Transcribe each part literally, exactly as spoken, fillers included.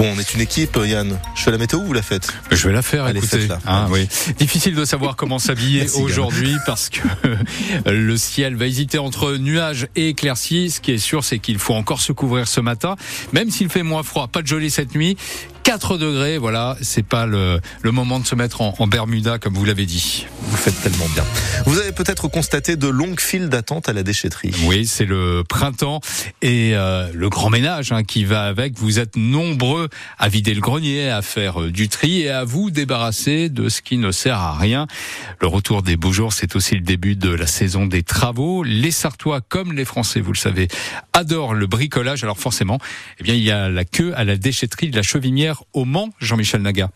Bon, on est une équipe, Yann. Je fais la météo ou vous la faites ? Je vais la faire, Elle est écoutez. faite, là. Hein, oui. Difficile de savoir comment s'habiller Merci, aujourd'hui parce que le ciel va hésiter entre nuages et éclaircies. Ce qui est sûr, c'est qu'il faut encore se couvrir ce matin, même s'il fait moins froid. Pas de gelée cette nuit. quatre degrés, voilà, c'est pas le, le moment de se mettre en, en Bermuda, comme vous l'avez dit. Vous faites tellement bien. Vous avez peut-être constaté de longues files d'attente à la déchetterie. Oui, c'est le printemps et euh, le grand ménage hein, qui va avec. Vous êtes nombreux à vider le grenier, à faire euh, du tri et à vous débarrasser de ce qui ne sert à rien. Le retour des beaux jours, c'est aussi le début de la saison des travaux. Les Sartois, comme les Français, vous le savez, adorent le bricolage. Alors forcément, eh bien, il y a la queue à la déchetterie de la Chevinière au Mans, Jean-Michel Naga.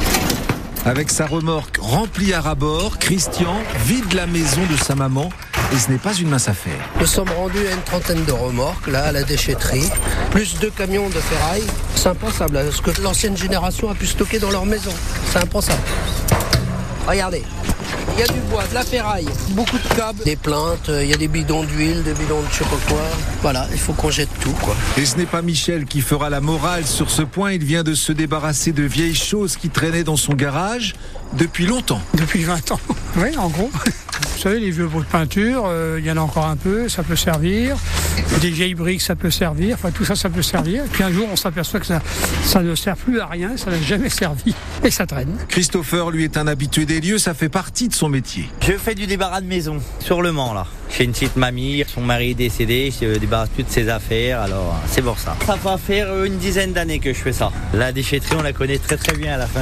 Avec sa remorque remplie à ras-bord, Christian vide la maison de sa maman et ce n'est pas une mince affaire. Nous sommes rendus à une trentaine de remorques, là, à la déchetterie, plus deux camions de ferraille. C'est impensable, hein, ce que l'ancienne génération a pu stocker dans leur maison. C'est impensable. Regardez, il y a du bois, de la ferraille, beaucoup de câbles, des plaintes, il y a des bidons d'huile, des bidons de je sais pas quoi. Voilà, il faut qu'on jette tout, quoi. Et ce n'est pas Michel qui fera la morale sur ce point. Il vient de se débarrasser de vieilles choses qui traînaient dans son garage depuis longtemps. Depuis vingt ans, oui, en gros. Vous savez, les vieux pots de peinture, il euh, y en a encore un peu, ça peut servir. Des vieilles briques, ça peut servir. Enfin, tout ça, ça peut servir. Et puis un jour, on s'aperçoit que ça, ça ne sert plus à rien, ça n'a jamais servi. Et ça traîne. Christopher, lui, est un habitué des lieux, ça fait partie de son métier. Je fais du débarras de maison, sur le Mans, là. J'ai une petite mamie, son mari est décédé, je débarrasse toutes ses affaires, alors c'est pour ça. Ça va faire une dizaine d'années que je fais ça. La déchetterie, on la connaît très très bien à la fin.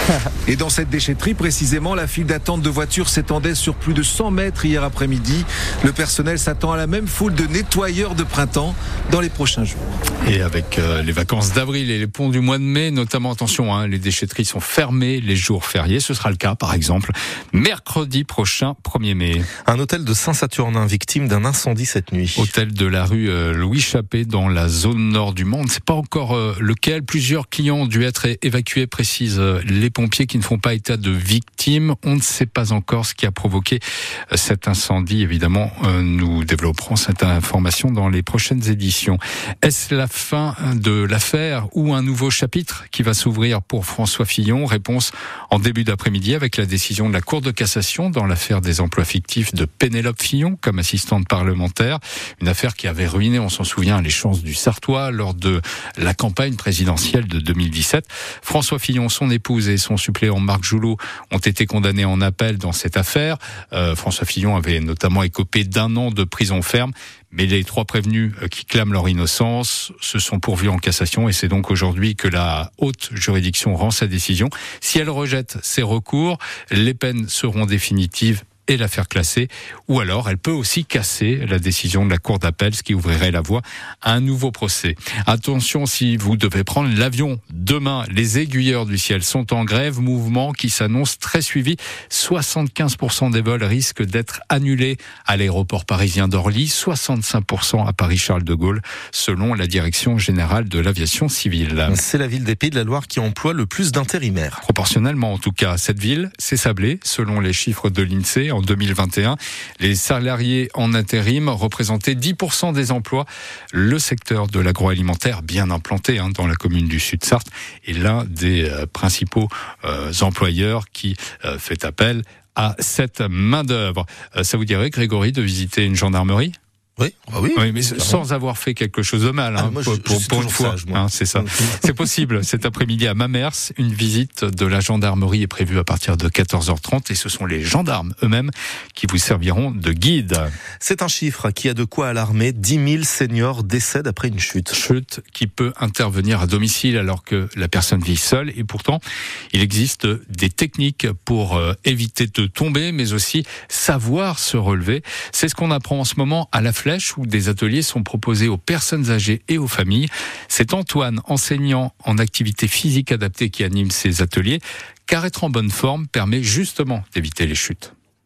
Et dans cette déchetterie, précisément, la file d'attente de voitures s'étendait sur plus de cent mètres hier après-midi. Le personnel s'attend à la même foule de nettoyeurs de printemps dans les prochains jours. Et avec euh, les vacances d'avril et les ponts du mois de mai, notamment, attention, hein, les déchetteries sont fermées les jours fériés. Ce sera le cas, par exemple, mercredi prochain, premier mai. Un hôtel de Saint-Saturnin victime d'un incendie cette nuit. Hôtel de la rue euh, Louis Chappé dans la zone nord du Mans. On ne sait pas encore euh, lequel. Plusieurs clients ont dû être évacués, précisent euh, les pompiers qui ne font pas état de victimes. On ne sait pas encore ce qui a provoqué euh, cet incendie. Évidemment, euh, nous développerons cette information dans les prochaines éditions. Est-ce la fin de l'affaire ou un nouveau chapitre qui va s'ouvrir pour François Fillon? Réponse en début d'après-midi avec la décision de la Cour de cassation dans l'affaire des emplois fictifs de Pénélope Fillon comme assistante parlementaire. Une affaire qui avait ruiné, on s'en souvient, les chances du Sartois lors de la campagne présidentielle de deux mille dix-sept. François Fillon, son épouse et son suppléant Marc Joulot ont été condamnés en appel dans cette affaire. Euh, François Fillon avait notamment écopé d'un an de prison ferme. Mais les trois prévenus qui clament leur innocence se sont pourvus en cassation et c'est donc aujourd'hui que la haute juridiction rend sa décision. Si elle rejette ces recours, les peines seront définitives et l'affaire classée, ou alors elle peut aussi casser la décision de la cour d'appel, ce qui ouvrirait la voie à un nouveau procès. Attention, si vous devez prendre l'avion demain, les aiguilleurs du ciel sont en grève, mouvement qui s'annonce très suivi. soixante-quinze pour cent des vols risquent d'être annulés à l'aéroport parisien d'Orly, soixante-cinq pour cent à Paris-Charles de Gaulle, selon la Direction générale de l'aviation civile. C'est la ville des Pays de la Loire qui emploie le plus d'intérimaires. Proportionnellement, en tout cas, cette ville, c'est Sablé, selon les chiffres de l'INSEE. En deux mille vingt et un, les salariés en intérim représentaient dix pour cent des emplois. Le secteur de l'agroalimentaire, bien implanté hein, dans la commune du Sud-Sarthe, est l'un des euh, principaux euh, employeurs qui euh, fait appel à cette main-d'œuvre. Euh, ça vous dirait, Grégory, de visiter une gendarmerie ? Oui, bah oui, oui, mais sans avoir fait quelque chose de mal, hein, ah, moi, pour, je, pour, je pour une fois, sage, moi. Hein, c'est ça. C'est possible. Cet après-midi à Mamers, une visite de la gendarmerie est prévue à partir de quatorze heures trente et ce sont les gendarmes eux-mêmes qui vous serviront de guide. C'est un chiffre qui a de quoi alarmer. dix mille seniors décèdent après une chute. Chute qui peut intervenir à domicile alors que la personne vit seule et pourtant, il existe des techniques pour euh, éviter de tomber mais aussi savoir se relever. C'est ce qu'on apprend en ce moment à la Flèche où des ateliers sont proposés aux personnes âgées et aux familles. C'est Antoine, enseignant en activité physique adaptée, qui anime ces ateliers, car être en bonne forme permet justement d'éviter les chutes.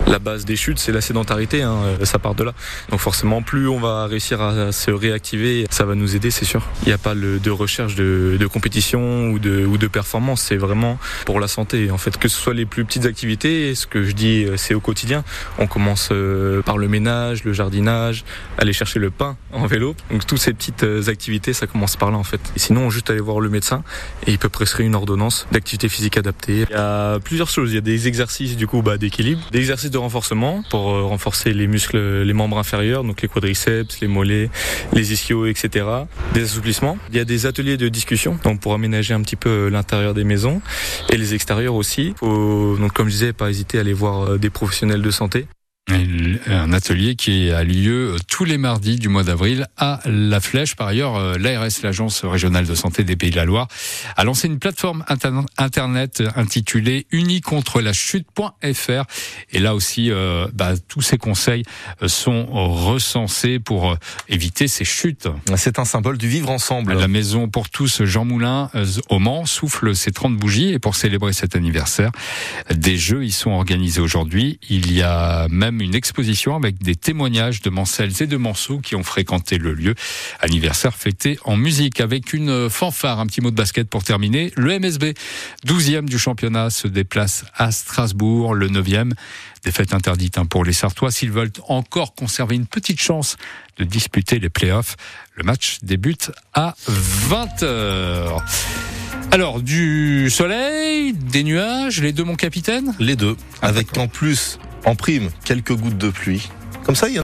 La base des chutes, c'est la sédentarité, hein, ça part de là. Donc forcément, plus on va réussir à se réactiver, ça va nous aider, c'est sûr. Il n'y a pas le, de recherche de, de compétition ou de, ou de performance, c'est vraiment pour la santé. En fait, que ce soit les plus petites activités, ce que je dis, c'est au quotidien. On commence par le ménage, le jardinage, aller chercher le pain en vélo. Donc toutes ces petites activités, ça commence par là en fait. Et sinon, juste aller voir le médecin et il peut prescrire une ordonnance d'activité physique adaptée. Il y a plusieurs choses. Il y a des exercices du coup bah, d'équilibre, des exercices de renforcement pour renforcer les muscles, les membres inférieurs, donc les quadriceps, les mollets, les ischios, et cetera. Des assouplissements. Il y a des ateliers de discussion, donc pour aménager un petit peu l'intérieur des maisons et les extérieurs aussi. Faut, donc comme je disais, pas hésiter à aller voir des professionnels de santé. Un atelier qui a lieu tous les mardis du mois d'avril à La Flèche. Par ailleurs, l'A R S, l'Agence régionale de santé des Pays de la Loire, a lancé une plateforme internet intitulée uni contre la chute point f r. Et là aussi, euh, bah, tous ces conseils sont recensés pour éviter ces chutes. C'est un symbole du vivre ensemble. La Maison pour tous, Jean Moulin, au Mans, souffle ses trente bougies. Et pour célébrer cet anniversaire, des jeux y sont organisés aujourd'hui. Il y a même une exposition avec des témoignages de Mancelles et de Manceaux qui ont fréquenté le lieu. Anniversaire fêté en musique avec une fanfare. Un petit mot de basket pour terminer. Le M S B, douzième du championnat, se déplace à Strasbourg. Le neuvième, défaite interdite pour les Sartois. S'ils veulent encore conserver une petite chance de disputer les playoffs, le match débute à vingt heures. Alors, du soleil, des nuages, les deux, mon capitaine ? Les deux, avec en plus, en prime, quelques gouttes de pluie. Comme ça, il y a